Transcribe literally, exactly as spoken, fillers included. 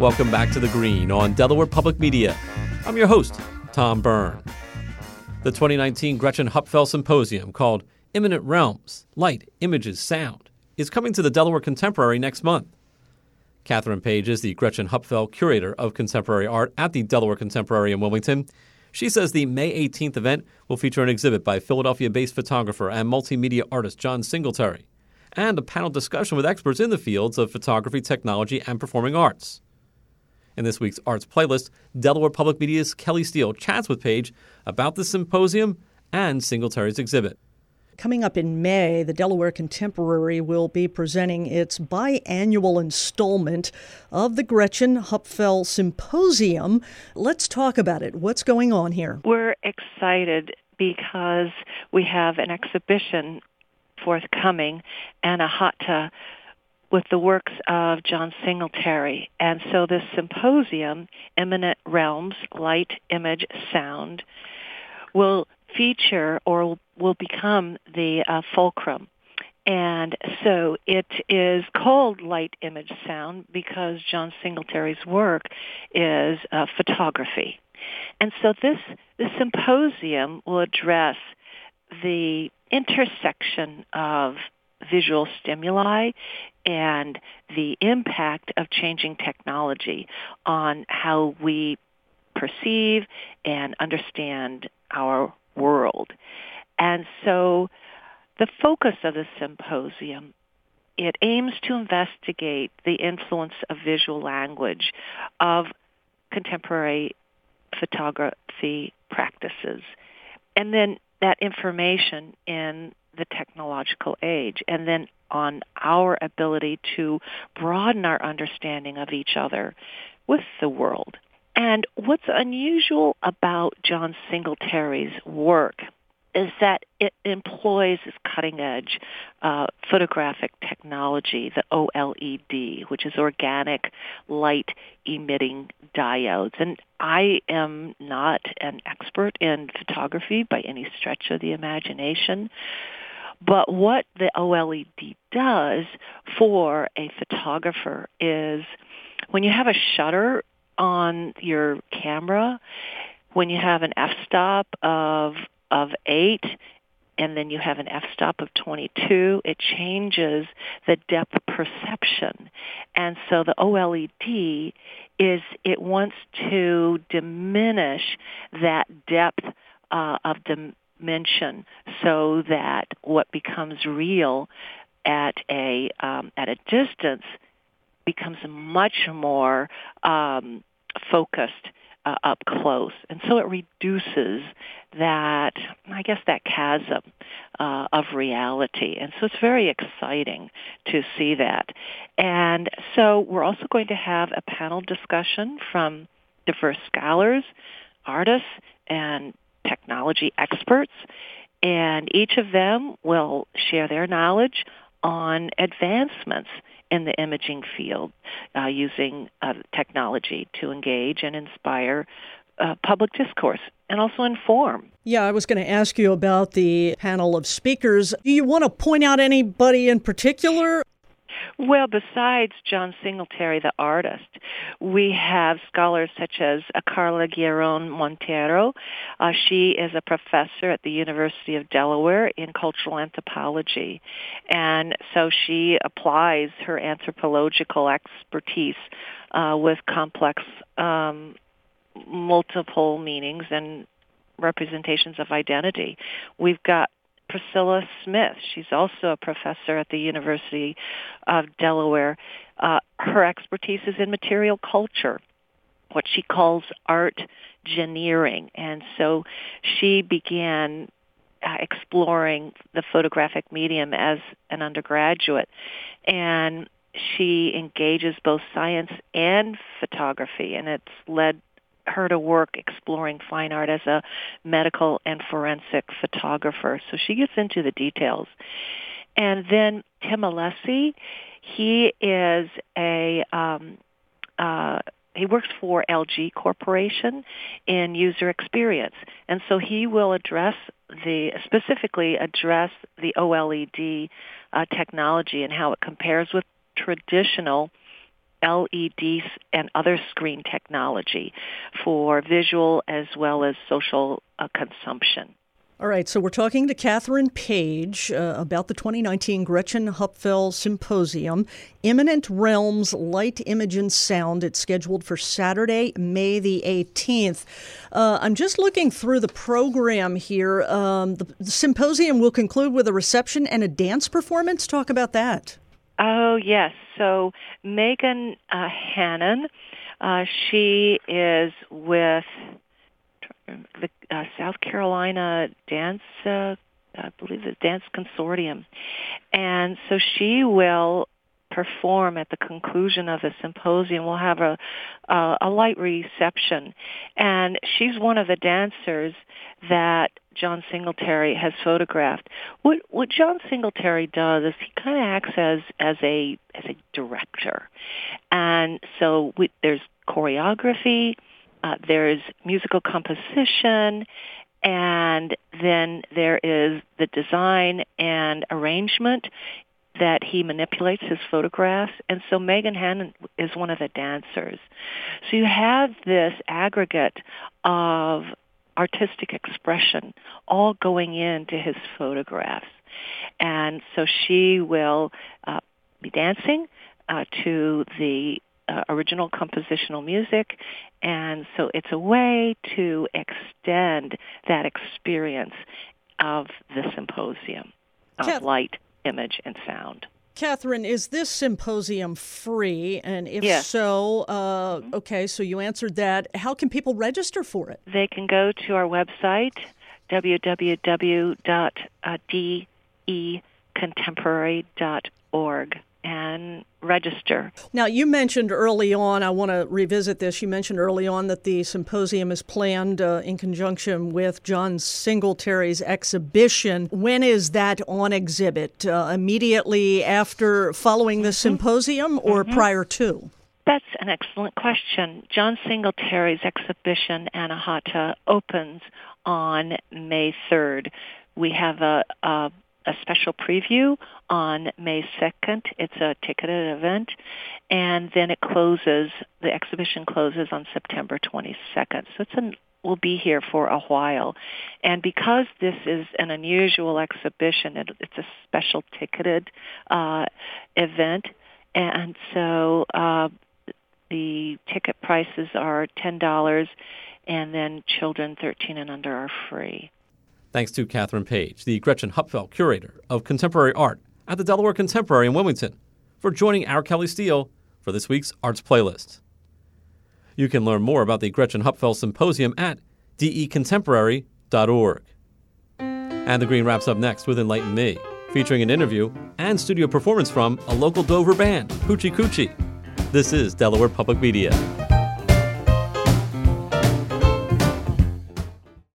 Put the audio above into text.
Welcome back to The Green on Delaware Public Media. I'm your host, Tom Byrne. The twenty nineteen Gretchen Hupfeld Symposium, called Immanent Realms, Light, Images, Sound, is coming to the Delaware Contemporary next month. Catherine Page is the Gretchen Hupfeld Curator of Contemporary Art at the Delaware Contemporary in Wilmington. She says the May eighteenth event will feature an exhibit by Philadelphia-based photographer and multimedia artist John Singletary, and a panel discussion with experts in the fields of photography, technology, and performing arts. In this week's Arts Playlist, Delaware Public Media's Kelly Steele chats with Page about the symposium and Singletary's exhibit. Coming up in May, the Delaware Contemporary will be presenting its biannual installment of the Gretchen Hupfeld Symposium. Let's talk about it. What's going on here? We're excited because we have an exhibition forthcoming and a hata with the works of John Singletary. And so this symposium, Immanent Realms, Light, Image, Sound, will feature or will become the uh, fulcrum. And so it is called Light, Image, Sound because John Singletary's work is uh, photography. And so this, this symposium will address the intersection of visual stimuli and the impact of changing technology on how we perceive and understand our world. And so the focus of the symposium, it aims to investigate the influence of visual language of contemporary photography practices, and then that information in the technological age, and then on our ability to broaden our understanding of each other with the world. And what's unusual about John Singletary's work is that it employs this cutting-edge uh, photographic technology, the O L E D, which is organic light-emitting diodes. And I am not an expert in photography by any stretch of the imagination, but what the O L E D does for a photographer is when you have a shutter on your camera, when you have an f-stop of of eight, and then you have an f-stop of twenty-two, it changes the depth perception. And so the O L E D is, it wants to diminish that depth uh, of dimension so that what becomes real at a um, at a distance becomes much more um, focused uh, up close. And so it reduces that, I guess, that chasm uh, of reality. And so it's very exciting to see that. And so we're also going to have a panel discussion from diverse scholars, artists, and technology experts. And each of them will share their knowledge on advancements in the imaging field uh, using uh, technology to engage and inspire uh, public discourse and also inform. Yeah, I was going to ask you about the panel of speakers. Do you want to point out anybody in particular? Well, besides John Singletary, the artist, we have scholars such as Carla Guillerón Montero. Uh, she is a professor at the University of Delaware in cultural anthropology. And so she applies her anthropological expertise uh, with complex um, multiple meanings and representations of identity. We've got Priscilla Smith. She's also a professor at the University of Delaware. Uh, her expertise is in material culture, what she calls art engineering. And so she began uh, exploring the photographic medium as an undergraduate. And she engages both science and photography, and it's led her to work exploring fine art as a medical and forensic photographer. So she gets into the details. And then Tim Alessi, he is a, um, uh, he works for L G Corporation in user experience. And so he will address the, specifically address the O L E D uh, technology and how it compares with traditional L E D and other screen technology for visual as well as social uh, consumption. All right, so we're talking to Catherine Page uh, about the twenty nineteen Gretchen Hupfel Symposium, Imminent Realms, Light, Image, and Sound. It's scheduled for Saturday, May the eighteenth. Uh, I'm just looking through the program here. Um, the, the symposium will conclude with a reception and a dance performance. Talk about that. Oh, yes. So Megan uh, Hannon, uh, she is with the uh, South Carolina Dance, uh, I believe the Dance Consortium. And so she will perform at the conclusion of the symposium. We'll have a, uh, a light reception. And she's one of the dancers that John Singletary has photographed. What what John Singletary does is he kind of acts as as a as a director, and so we, there's choreography, uh, there's musical composition, and then there is the design and arrangement that he manipulates his photographs. And so Megan Hannon is one of the dancers. So you have this aggregate of artistic expression all going into his photographs. And so she will uh, be dancing uh, to the uh, original compositional music. And so it's a way to extend that experience of the symposium of Kath- light, image, and sound. Catherine, is this symposium free? And if Yes. so, uh, okay, so you answered that. How can people register for it? They can go to our website, w w w dot d e contemporary dot org, and register. Now, you mentioned early on, I want to revisit this, you mentioned early on that the symposium is planned uh, in conjunction with John Singletary's exhibition. When is that on exhibit? Uh, immediately after following the mm-hmm. symposium or mm-hmm. prior to? That's an excellent question. John Singletary's exhibition, Anahata, opens on May third. We have a, a a special preview on May second. It's a ticketed event. And then it closes, the exhibition closes on September twenty-second. So it's an, we'll be here for a while. And because this is an unusual exhibition, it, it's a special ticketed uh, event. And so uh, the ticket prices are ten dollars, and then children thirteen and under are free. Thanks to Catherine Page, the Gretchen Hupfel Curator of Contemporary Art at the Delaware Contemporary in Wilmington, for joining our Kelly Steele for this week's Arts Playlist. You can learn more about the Gretchen Hupfel Symposium at d e contemporary dot org. And The Green wraps up next with Enlighten Me, featuring an interview and studio performance from a local Dover band, Hoochie Coochie. This is Delaware Public Media.